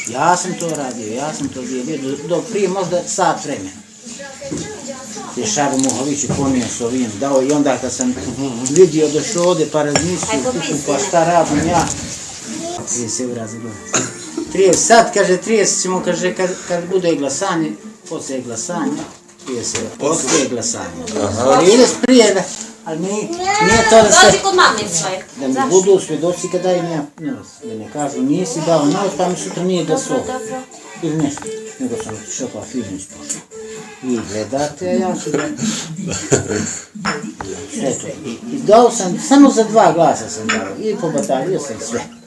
Ja sam to radio, do prije možda sat vremena. Te Šaru Muhoviću ponio s ovim, dao i onda kad sam vidio došao ovdje pa razmislio, pa šta radim ja. 30 eura za glas. 30, sad kaže 30 ćemo, kaže kad bude glasanje, poslije glasanja, 30 eura, poslije glasanja. Ili prije, ali nije to da se... Dođi kod mame svoje. Da mi budu svjedoci kada im ja novac, da ne kažu nisi dao novac pa mi sutra nije glasovao. Ili nešto, nego sam otišao pa film ispošao. Vi gledate, a ja ću gledati. Sve to. I dao sam, samo za 2 glasa sam dao i pobatalio sam sve.